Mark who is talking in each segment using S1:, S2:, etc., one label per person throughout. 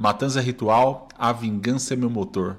S1: Matanza Ritual, A Vingança é Meu Motor.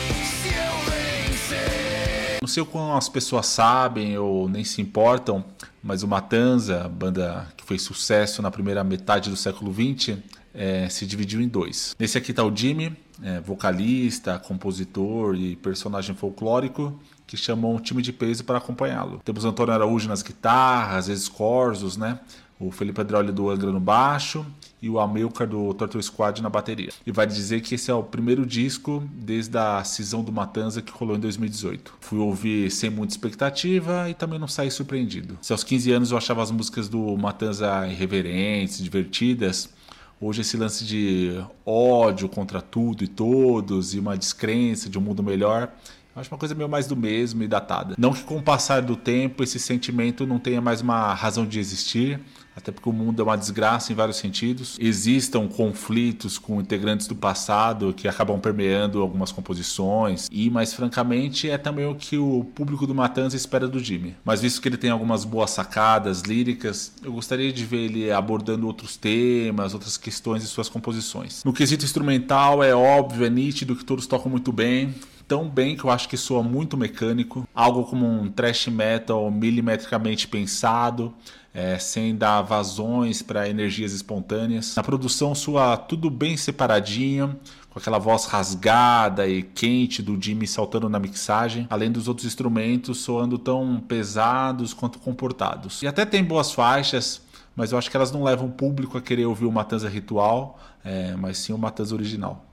S1: Não sei o quão as pessoas sabem ou nem se importam, mas o Matanza, banda que fez sucesso na primeira metade do século XX, se dividiu em dois. Nesse aqui está o Jimmy, vocalista, compositor e personagem folclórico, que chamou um time de peso para acompanhá-lo. Temos o Antônio Araújo nas guitarras, às vezes corzos, né? O Felipe Adrioli do Angra no baixo e o Amilcar do Torture Squad na bateria. E vai dizer que esse é o primeiro disco desde a cisão do Matanza que rolou em 2018. Fui ouvir sem muita expectativa e também não saí surpreendido. Se aos 15 anos eu achava as músicas do Matanza irreverentes, divertidas, hoje esse lance de ódio contra tudo e todos e uma descrença de um mundo melhor, eu acho uma coisa meio mais do mesmo e datada. Não que com o passar do tempo esse sentimento não tenha mais uma razão de existir, até porque o mundo é uma desgraça em vários sentidos. Existam conflitos com integrantes do passado que acabam permeando algumas composições, mas francamente é também o que o público do Matanza espera do Jimmy. Mas visto que ele tem algumas boas sacadas líricas, eu gostaria de ver ele abordando outros temas, outras questões em suas composições. No quesito instrumental é óbvio, é nítido que todos tocam muito bem, tão bem que eu acho que soa muito mecânico, algo como um thrash metal milimetricamente pensado, sem dar vazões para energias espontâneas. Na produção soa tudo bem separadinho, com aquela voz rasgada e quente do Jimmy saltando na mixagem, além dos outros instrumentos soando tão pesados quanto comportados. E até tem boas faixas, mas eu acho que elas não levam o público a querer ouvir o Matanza Ritual, mas sim o Matanza original.